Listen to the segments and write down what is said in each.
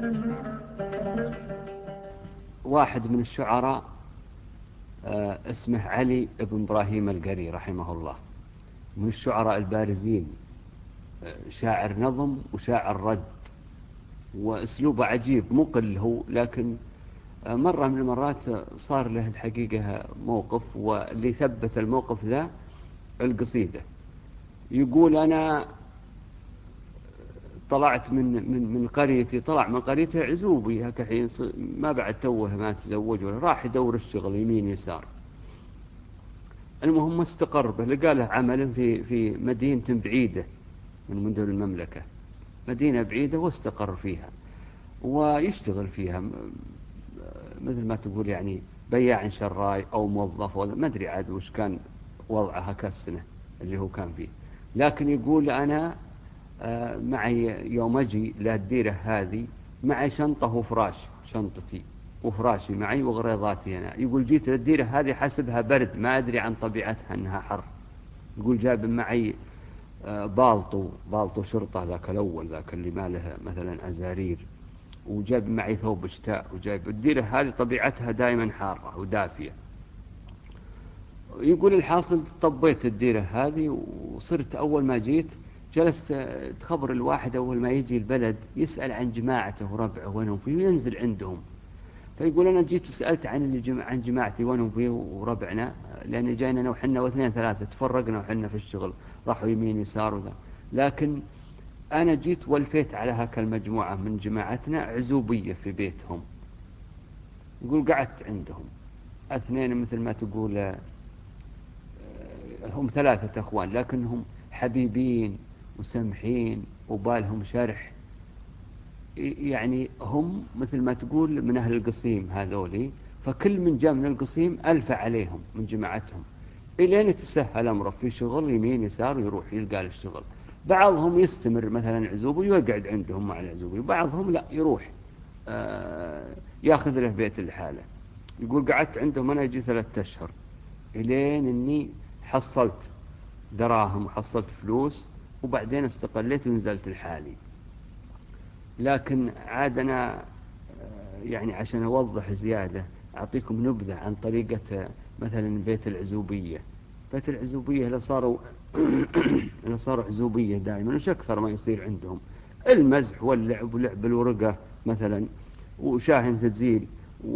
واحد من الشعراء اسمه علي بن إبراهيم القري رحمه الله، من الشعراء البارزين، شاعر نظم وشاعر رد، وأسلوبه عجيب مقل هو، لكن مرة من المرات صار له الحقيقة موقف، واللي ثبت الموقف ذا القصيدة. يقول: أنا طلعت من قريتي، طلع من قريتي عزوبي هكا حين ما بعد توه ما تزوج، ولا راح يدور الشغل يمين يسار. المهم استقر به، لقى له عمل في مدينة بعيدة من مدن المملكة، مدينة بعيدة واستقر فيها ويشتغل فيها، مثل ما تقول يعني بياع شراي أو موظف، ولا ما أدري عاد وش كان وضعه هكا السنة اللي هو كان فيه. لكن يقول: أنا معي يوم أجي للديرة هذه معي شنطة وفراش، شنطتي وفراشي معي وغريضاتي أنا. يقول: جيت للديرة هذه حسبها برد، ما أدري عن طبيعتها أنها حر. يقول: جاب معي بالطو شرطة، ذاك الأول، ذاك اللي ما له مثلا أزارير، وجاب معي ثوب شتاء، وجايب الديرة هذه طبيعتها دائما حارة ودافية. يقول: الحاصل طبيت الديرة هذه، وصرت أول ما جيت جلست تخبر الواحد أول ما يجي البلد يسأل عن جماعته وربعه وينهم فيه وينزل عندهم. فيقول: أنا جيت وسألت عن جماعتي وينهم فيه وربعنا، لأن جاينا أنا وحنا واثنين ثلاثة، تفرقنا وحنا في الشغل، راحوا يمين يسار وذا. لكن أنا جيت ولفيت على هاك المجموعة من جماعتنا عزوبية في بيتهم. يقول: قعدت عندهم اثنين، مثل ما تقول هم ثلاثة أخوان، لكنهم حبيبين وسمحين وبالهم شرح، يعني هم مثل ما تقول من أهل القصيم هذولي، فكل من جاء من القصيم ألف عليهم من جماعتهم، إلين يتسهل أمره في شغل يمين يسار ويروح يلقى الشغل. بعضهم يستمر مثلا عزوبي ويقعد عندهم مع العزوبي، وبعضهم لا، يروح ياخذ له بيت لحاله. يقول: قعدت عندهم أنا يجي 3 أشهر، إلين أني حصلت دراهم وحصلت فلوس، وبعدين استقليت ونزلت لحالي. لكن عاد أنا يعني عشان أوضح زيادة أعطيكم نبذة عن طريقة مثلا بيت العزوبية. بيت العزوبية اللي صاروا اللي صاروا عزوبية دائما، وش أكثر ما يصير عندهم؟ المزح واللعب ولعب الورقة مثلا، وشاهن تزيل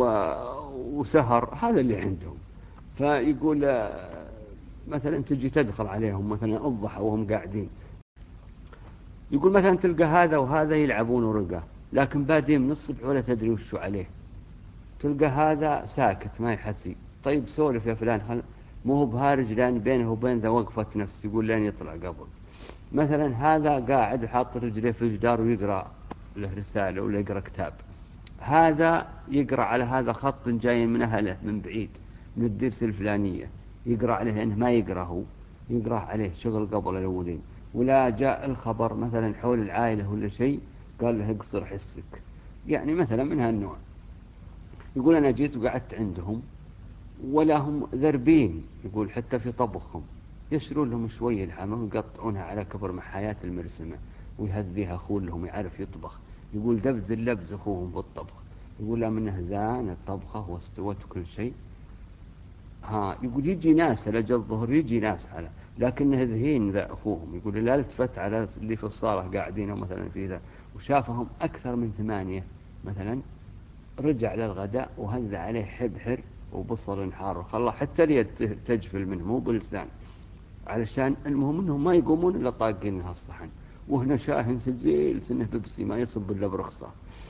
وسهر، هذا اللي عندهم. فيقول مثلا تجي تدخل عليهم مثلا الضحى وهم قاعدين، يقول مثلا تلقى هذا وهذا يلعبون ورقة، لكن بادين من الصبح ولا تدري وشو عليه. تلقى هذا ساكت ما يحسي، طيب سولف يا فلان، مو هو بهارج، لأن بينه وبين ذا وقفة نفس، يقول لين يطلع قبل. مثلا هذا قاعد وحاط رجليه في الجدار ويقرأ له رسالة ولا يقرأ كتاب، هذا يقرأ على هذا خط جاي من أهله من بعيد من الدرس الفلانية، يقرأ عليه لأنه ما يقرأ هو، يقرأ عليه شغل قبل الأولين. ولا جاء الخبر مثلا حول العائلة ولا شيء، قال له اقصر حسك، يعني مثلا من هالنوع. يقول: أنا جيت وقعدت عندهم ولا هم ذربين، يقول حتى في طبخهم يشرون لهم شوية الحمى ويقطعونها على كبر محايات المرسمة، ويهذيها أخوه لهم يعرف يطبخ. يقول: دبز اللبز أخوهم بالطبخ. يقول: لا منه زان الطبخة واستوت كل شيء. يقول: يجي ناس لجل الظهر، يجي ناس على، لكنه ذهين ذا أخوهم. يقول: لا التفت على اللي في الصالة قاعدين مثلا في ذا، وشافهم أكثر من 8 مثلا، رجع للغداء وهذ عليه حبحر وبصل حار وخلى حتى اليد تجفل منه مو بلسان، علشان المهم انهم ما يقومون الا طاقين هالصحن، وهنا شاهن سجيل سنه بيبسي ما يصب الا برخصه.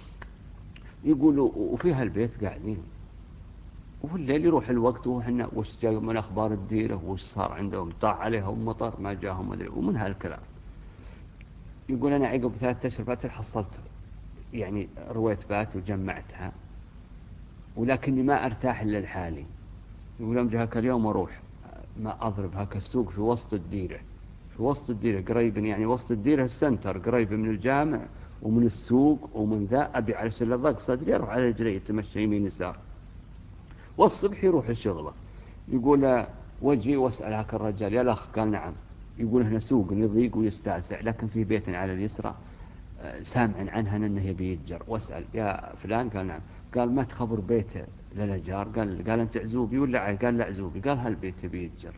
يقولوا وفي هالبيت قاعدين، وفي الليل يروح الوقت وحنا وش جاء من اخبار الديره وش صار عندهم، طاع عليهم مطر ما جاهم مدري ومن هالكلام. يقول: انا عقب 3 أشهر فاتر حصلت يعني رويت بات وجمعتها، ولكني ما ارتاح الا لحالي. يقول: يوم جاء اليوم أروح ما أضرب هاك السوق في وسط الديرة، في وسط الديرة قريب، يعني وسط الديرة السنتر قريب من الجامع ومن السوق ومن ذا، أبي على سل الضغط صدري أروح على رجلي يتمشى يمين يسار، والصبح يروح الشغلة. يقول: وجي واسأل هاك الرجال يا الأخ، قال: نعم. يقول: هنا سوق يضيق ويستاسع، لكن في بيت على اليسرى سامع عنها أنه يبي يتجر، واسأل يا فلان، قال نعم. قال ما تخبر بيته للأجار؟ قال أنت عزوبي ولا قال لا عزوبي. قال هالبيت يبي يتجر.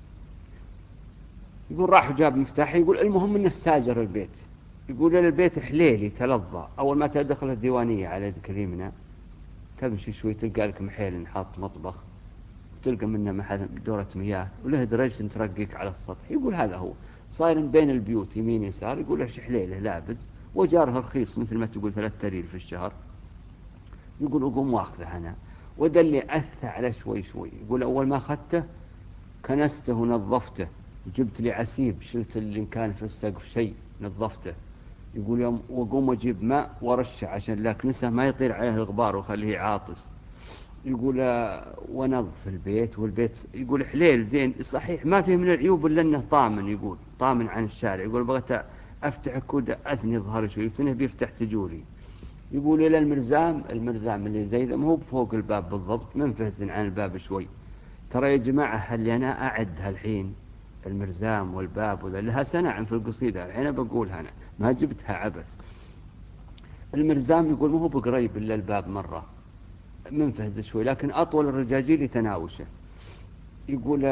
يقول راح وجاب مفتاح. يقول المهم انه استاجر البيت. يقول البيت حليلي تلظى، اول ما تدخل الديوانيه على يد كريمنا تمشي شوي تلقى لك محيل حاط مطبخ، وتلقى منه محل دورة مياه، وله درج ترقيك على السطح. يقول هذا هو صاير بين البيوت يمين يسار. يقول ايش حليله لابس وجاره رخيص مثل ما تقول 3 ريال في الشهر. يقول اقوم واخذه انا. وده اللي اثى عليه شوي شوي. يقول اول ما اخذته كنسته ونظفته، جبت لي عسيب شلت اللي كان في السقف شيء نظفته. يقول يوم وقوم اجيب ماء ورشه عشان لا كنسه ما يطير عليه الغبار وخليه عاطس. يقول ونظف البيت. والبيت يقول حليل زين صحيح ما فيه من العيوب الا انه طامن. يقول طامن عن الشارع. يقول بغيت افتح كود اثني ظهري شوي سنه بيفتح تجولي. يقول الى المرزام اللي زي ذا مو بفوق الباب بالضبط منفهز عن الباب شوي. ترى يا جماعة اللي أنا أعد هالحين المرزام والباب وذا لها سنة عن في القصيدة الحين بقولها أنا ما جبتها عبث. المرزام يقول ما هو بقريب إلا الباب مرة منفهز شوي لكن أطول الرجاجيل تناوشه. يقول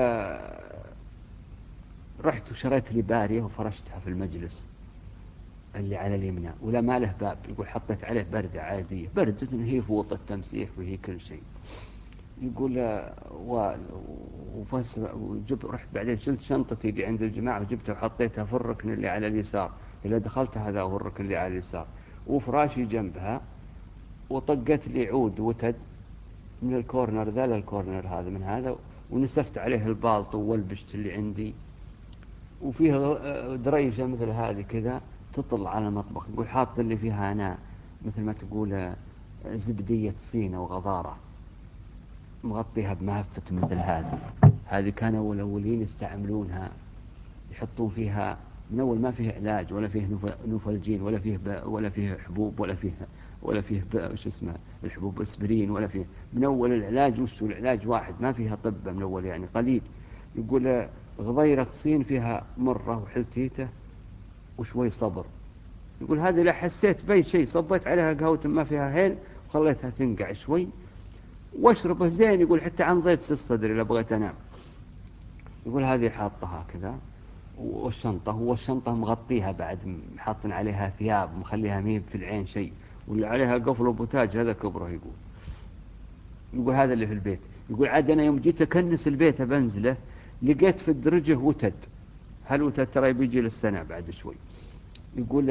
رحت وشريت لي بارية وفرشتها في المجلس اللي على اليمنى ولا ما له باب. يقول حطيت عليه بردة عادية، بردة هي فوط التمسيح وهي كل شيء. يقول رحت بعدين شلت شنطتي اللي عند الجماعة وجبتها وحطيتها في الركن اللي على اليسار. إذا دخلت هذا هو الركن اللي على اليسار وفراشي جنبها. وطقت لي عود وتد من الكورنر ذا للكورنر هذا من هذا، ونسفت عليه البالطو والبشت اللي عندي. وفيها دريشة مثل هذه كذا تطل على المطبخ. يقول حاط اللي فيها أنا مثل ما تقول زبدية صينة وغضارة مغطيها بمهفة مثل هذه كانوا الأولين يستعملونها يحطون فيها من أول ما فيه علاج ولا فيه نوفلجين ولا فيه حبوب ولا فيه شو اسمه الحبوب اسبرين ولا فيه. من أول العلاج وش العلاج واحد ما فيها طب من أول يعني قليل. يقول غضيرة صين فيها مرة وحلتيته وشوي صبر. يقول هذه لا حسيت بأي شيء صبيت عليها قهوة ما فيها هيل وخليتها تنقع شوي واشربه زين. يقول حتى عن ضيت صدري لو بغيت انام. يقول هذه حاطها كذا والشنطة مغطيها بعد حاطن عليها ثياب مخليها ميب في العين شيء واللي عليها قفل وبوتاج هذا كبره. يقول هذا اللي في البيت. يقول عاد أنا يوم جيت أكنس البيت بنزله لقيت في الدرجة وتد. هالوتد ترى بيجي للسنة بعد شوي. يقول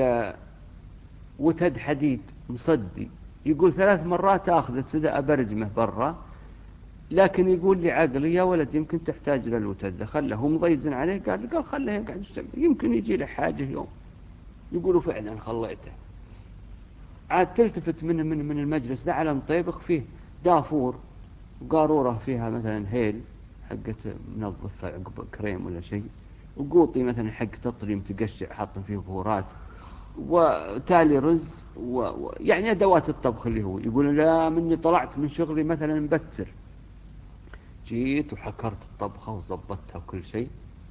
وتد حديد مصدي. يقول 3 مرات أخذ تسدأ برجمه برا. لكن يقول لي عقلي يا ولد يمكن تحتاج للوتد خله هو مضيزن عليه. قال خله يقعد يمكن يجي له حاجة يوم. يقولوا فعلا خليته. عاد تلتفت من المجلس ذا على مطيبخ فيه دافور وقارورة فيها مثلا هيل حقة منظفة عقب كريم ولا شيء، وقوطي مثلا حق تطريم تقشع حاطن فيه بهورات، وتالي رز يعني أدوات الطبخ اللي هو. يقول لا مني طلعت من شغلي مثلا مبتر جيت وحكرت الطبخة وضبطتها وكل شيء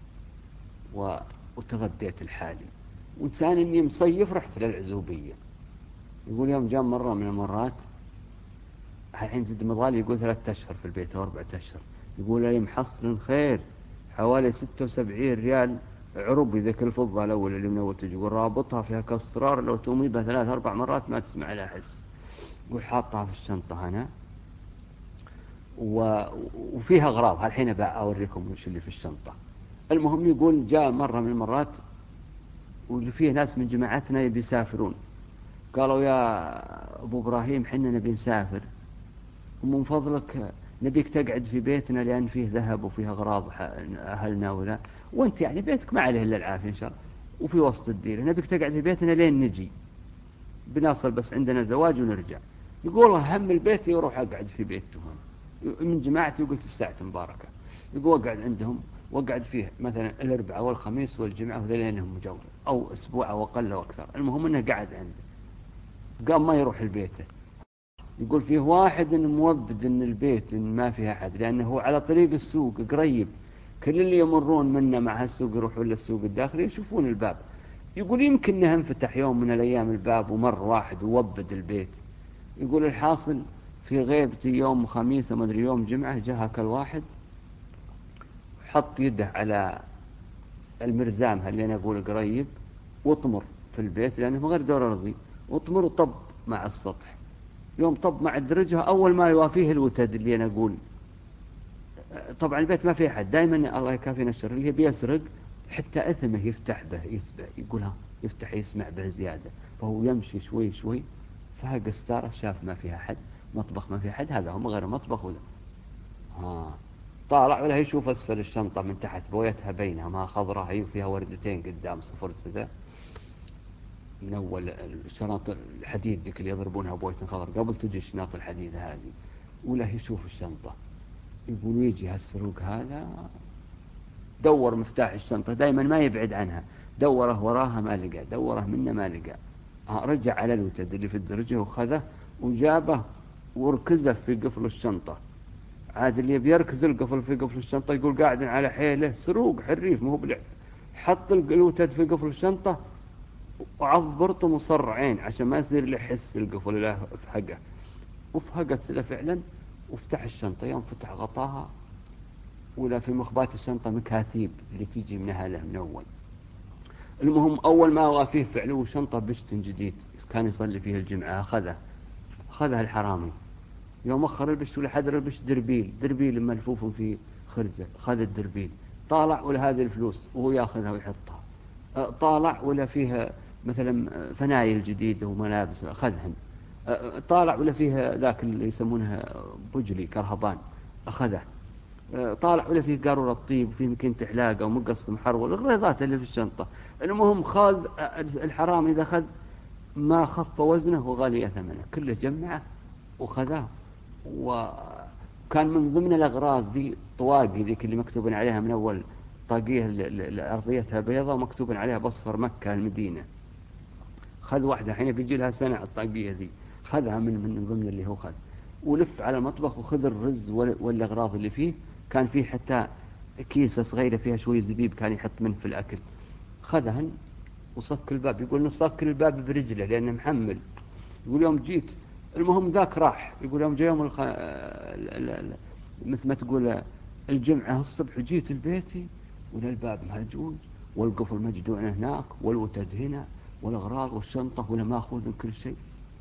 وتغديت الحالي وإنسان إني مصيف رحت للعزوبية. يقول يوم جاء مرة من المرات الحين زد مضالي يقول 3 أشهر في البيت أو 4 أشهر. يقول لي محصل خير حوالي 76 ريال عربي ذاك الفضة الأول اللي من أول تجي. يقول رابطها فيها كاسترار لو تومي بها 3 4 مرات ما تسمع لها حس. يقول حاطها في الشنطة هنا وفيها أغراض هالحين أوريكم وش اللي في الشنطة. المهم يقول جاء مرة من المرات واللي فيه ناس من جماعتنا يبي يسافرون. قالوا يا أبو إبراهيم حنا نبي نسافر ومن فضلك نبيك تقعد في بيتنا لأن فيه ذهب وفيه أغراض أهلنا وذا، وأنت يعني بيتك ما عليه إلا العافية إن شاء الله وفي وسط الديرة. نبيك تقعد في بيتنا لين نجي بنصل بس عندنا زواج ونرجع. يقول والله هم البيت يروح أقعد في بيتهم من جماعتي. وقلت الساعة مباركة. يقول أقعد عندهم وأقعد فيه مثلا الأربعاء والخميس والجمعة وذلينهم مجاورة أو أسبوع أو أقل أو أكثر. المهم أنه قاعد عنده قام ما يروح البيت. يقول فيه واحد مودد ان البيت إن ما فيها أحد لأنه هو على طريق السوق قريب. كل اللي يمرون منه مع هالسوق يروحون للسوق الداخلي يشوفون الباب. يقول يمكن انه انفتح يوم من الأيام الباب ومر واحد ووبد البيت. يقول الحاصل في غيبتي يوم خميس وما أدري يوم جمعة جاء هاك الواحد حط يده على المرزام اللي أنا أقول قريب واطمر في البيت لأنه غير دور أرضي، واطمر وطب مع السطح. يوم طب مع الدرجة أول ما يوافيه الوتد اللي أنا أقول. طبعا البيت ما فيه أحد، دائما الله يكافينا الشر اللي بيسرق حتى أثمه يفتح به يسبع، يقولها يفتح يسمع به زيادة. فهو يمشي شوي شوي فهق ستارة شاف ما فيها أحد، مطبخ ما فيه أحد، هذا هم غير مطبخ ولا طالع ولا يشوف أسفل الشنطة من تحت بويتها بينها ما خضراء هي وفيها وردتين قدام صفر سدى من أول الشنط الحديد ذيك اللي يضربونها بوية خضر قبل تجي الشناط الحديد هذه، ولا يشوف الشنطة. يقول يجي هالسروق هذا دور مفتاح الشنطة دائما ما يبعد عنها، دوره وراها ما لقى، دوره منه ما لقى. رجع على الوتد اللي في الدرجة وخذه وجابه وركزه في قفل الشنطة. عاد اللي بيركز القفل في قفل الشنطة يقول قاعد على حيله سروق حريف مو بلع، حط الوتد في قفل الشنطة وعض برطم وصرعين عشان ما يصير له حس القفل له في حقه، وفهقت له فعلا. وفتح الشنطة يوم فتح غطاها ولا في مخبات الشنطة مكاتيب اللي تيجي من أهله من أول. المهم أول ما وافيه فعله شنطة بشت جديد كان يصلي فيه الجمعة أخذها الحرامي. يوم أخر البشت ولا حدر البشت دربيل ملفوف في خرزة، خذ الدربيل. طالع ولا هذه الفلوس وهو ياخذها ويحطها. طالع ولا فيها مثلا فنايل جديدة وملابس أخذهن. طالع ولا فيها ذاك اللي يسمونها بجلي كرهبان أخذه. طالع ولا فيه قارورة طيب وفيه مكينة حلاقة ومقص محرول الغريضات اللي في الشنطة. المهم خذ الحرام إذا أخذ ما خف وزنه وغالي ثمنه كله جمعه وخذاه. وكان من ضمن الأغراض ذي طواقي ذيك اللي مكتوب عليها من أول طاقية أرضيتها بيضة ومكتوب عليها بصفر مكة المدينة. خذ واحدة حين بيجي لها سنة الطاقية ذي خذها من ضمن اللي هو خذ، ولف على المطبخ وخذ الرز والأغراض اللي فيه. كان فيه حتى كيسة صغيرة فيها شوي زبيب كان يحط منه في الأكل، خذهن وصك الباب. يقول نصك الباب برجله لأنه محمل. يقول يوم جيت المهم ذاك راح. يقول يوم جاء يوم مثل ما تقول الجمعة الصبح جيت البيتي ولا الباب مهجوج والقفل مجدون هناك والوتد هنا والأغراض والشنطة ولا ماخوذ من كل شيء.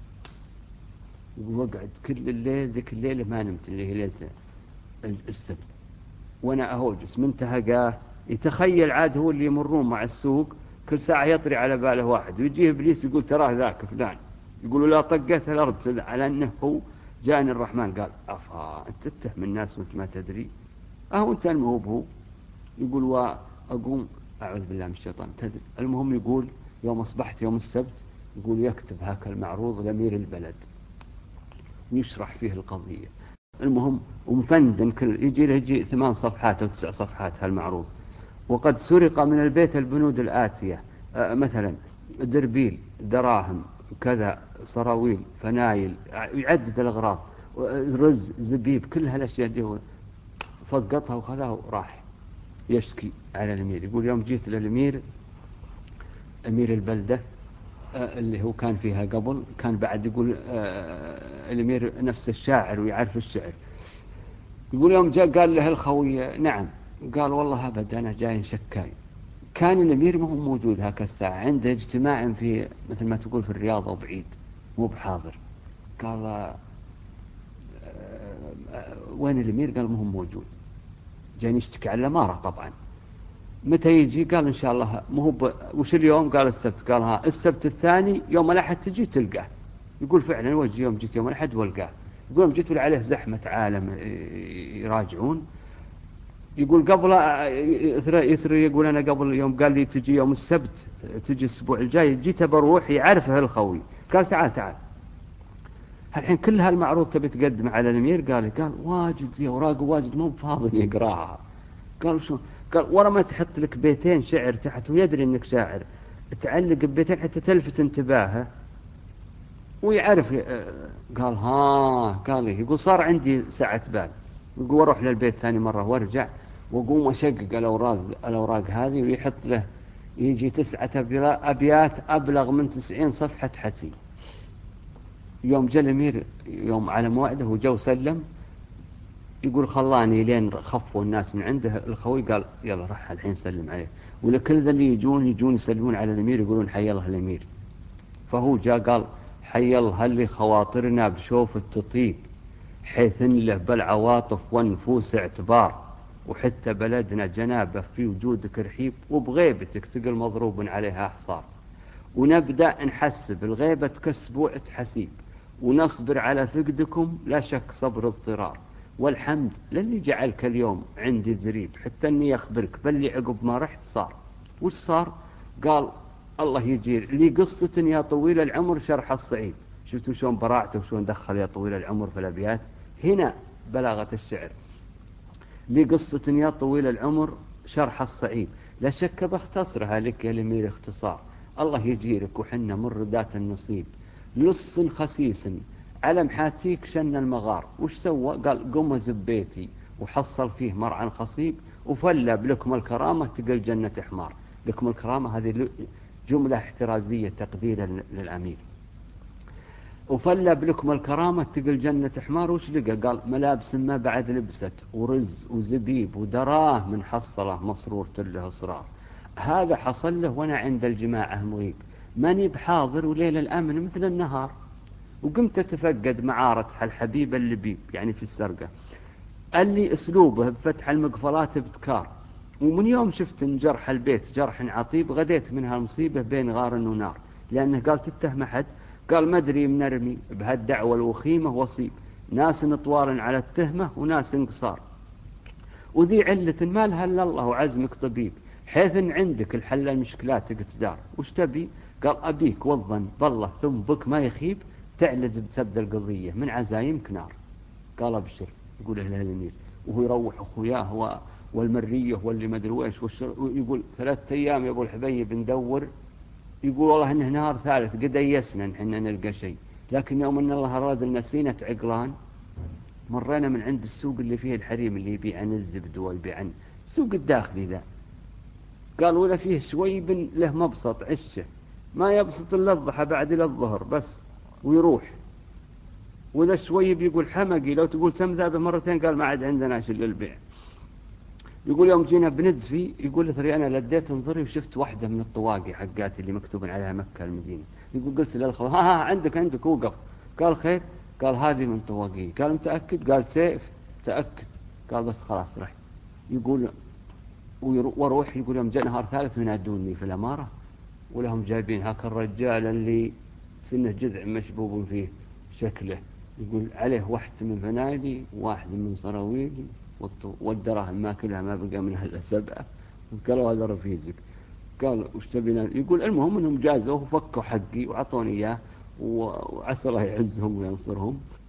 وقعد كل الليل ذيك الليلة ما نمت اللي هي ليلة السبت وانا اهوجس منتهى يتخيل عاد هو اللي يمرون مع السوق كل ساعة يطري على باله واحد ويجيه ابليس يقول تراه ذاك فلان. يقولوا لا طقت الارض على انه هو جاني الرحمن. قال افا انت تتهم الناس وانت ما تدري اهو انت المهوب هو. يقول واقوم اعوذ بالله من الشيطان تدري. المهم يقول يوم اصبحت يوم السبت يقول يكتب هاك المعروض لامير البلد ويشرح فيه القضية. المهم ومفندن كل يجي 8 صفحات أو 9 صفحات هالمعروض. وقد سرق من البيت البنود الآتية مثلا دربيل دراهم كذا صراويل فنايل يعدد الأغراض رز زبيب كل هالأشياء دي فقطها وخذها وراح يشكي على الأمير. يقول يوم جيت للأمير أمير البلدة اللي هو كان فيها قبل كان بعد يقول الأمير نفس الشاعر ويعرف الشعر. يقول يوم جاء قال له الخوي نعم. قال والله أبدا أنا جاي شكاي. كان الأمير ما هو موجود هاك الساعة عنده اجتماع في مثل ما تقول في الرياض أو بعيد مو بحاضر. قال وين الأمير؟ قال ما هو موجود جاي يشتكي على الأمارة طبعا. متى يجي؟ قال إن شاء الله وش اليوم؟ قال السبت. قال ها السبت الثاني يوم الأحد تجي تلقاه. يقول فعلا وجي يوم جيت يوم الأحد والقاه. يقول يوم جيت عليه زحمة عالم يراجعون. يقول قبل يثري يقول أنا قبل يوم قال لي تجي يوم السبت تجي الأسبوع الجاي جيت بروح يعرفه الخوي. قال تعال الحين كل هالمعروض تبي تقدم على الأمير؟ قال واجد يا أوراق واجد مو فاضي يقراها. قال شو؟ قال ورا ما تحط لك بيتين شعر تحت ويدري انك شاعر تعلق ببيتين حتى تلفت انتباهه ويعرف. قال قال لي يقول صار عندي ساعة بال. يقول اروح للبيت ثاني مرة وارجع واقوم اشقق الأوراق هذه ويحط له يجي 9 أبيات أبلغ من 90 صفحة حكي. يوم جاء الأمير يوم على موعده وجو سلم، يقول خلاني لين خفوا الناس من عنده. الخوي قال يلا راح الحين سلم عليه. ولكل ذا اللي يجون يسلمون على الأمير يقولون حي الله الأمير. فهو جاء قال حي الله اللي خواطرنا بشوف التطيب، حيث إن له بالعواطف والنفوس اعتبار، وحتى بلدنا جنابه في وجودك رحيب، وبغيبتك تقل مضروب عليها حصار. ونبدأ نحسب الغيبة كسبوع حسيب، ونصبر على فقدكم لا شك صبر اضطرار. والحمد للي جعلك اليوم عندي ذريب، حتى اني اخبرك باللي عقب ما رحت صار. وش صار؟ قال الله يجير لي قصة يا طويل العمر شرح الصعيب. شفتوا شلون براعته وشلون دخل يا طويل العمر في الابيات؟ هنا بلاغة الشعر. لي قصة يا طويل العمر شرح الصعيب، لا شك بختصرها لك يا الأمير اختصار. الله يجيرك وحنا من ردات النصيب، لص خسيس على محاتيك شن المغار. وش سوى؟ قال قم زبيتي وحصل فيه مرعى خصيب، وفلى بلكم الكرامة تقل جنة حمار. لكم الكرامة هذه جملة احترازية تقديرا للأمير. وفلى بلكم الكرامة تقل جنة حمار. وش لقى؟ قال ملابس ما بعد لبست، ورز وزبيب ودراه من حصله مسرور له إصرار. هذا حصل له وأنا عند الجماعة مغيب، ماني بحاضر وليل الأمن مثل النهار. وقمت أتفقد معارة الحبيب اللبيب، يعني في السرقة، قال لي أسلوبه بفتح المقفلات ابتكار. ومن يوم شفت إن جرح البيت جرح عطيب، غديت من هالمصيبة بين غار ونار. لأنه قال تتهم أحد؟ قال ما أدري منرمي بهالدعوة الوخيمة وصيب، ناس طوال على التهمة وناس قصار. وذي علة ما لها إلا الله وعزمك طبيب، حيث إن عندك الحل المشكلات تقتدار. وش تبي؟ قال أبيك والظن بالله ثم بك ما يخيب، تعلز بسبب القضية من عزايمك نار. قال ابشر. يقول له الامير وهو يروح اخوياه والمريه واللي ما ادري ويش يقول 3 ايام يا ابو الحبيب ندور. يقول والله انه نهار ثالث قد ايسنا ان نلقى شيء، لكن يوم ان الله اراد لنا سينة عقلان، مرينا من عند السوق اللي فيه الحريم اللي يبيع عن الزبد ويبيع عن السوق الداخلي ذا. قال ولا فيه شويب له مبسط عشه، ما يبسط الا الضحى بعد الى الظهر بس ويروح. وذا شوي بيقول حمقي لو تقول سم ذابه مرتين، قال ما عاد عندنا شيء للبيع. يقول يوم جينا بنزفي، يقول ثري انا لديت انظري وشفت واحده من الطواقي حقاتي اللي مكتوب عليها مكه المدينه. يقول قلت للخوي ها عندك وقف. قال خير؟ قال هذه من طواقي. قال متاكد؟ قال سيف تاكد. قال بس خلاص رح. يقول واروح. يقول يوم جاء نهار ثالث ينادوني في الاماره، ولهم جايبين هاك الرجال اللي سنه جذع مشبوب فيه شكله، يقول عليه واحد من فنادي وواحد من صراويلي، والدراهم ما كلها ما بقى منها الا 7. قالوا هذا رفيزك. قال وش تبينا؟ يقول المهم انهم جازوه وفكوا حقي وعطوني اياه، وعسى الله يعزهم وينصرهم.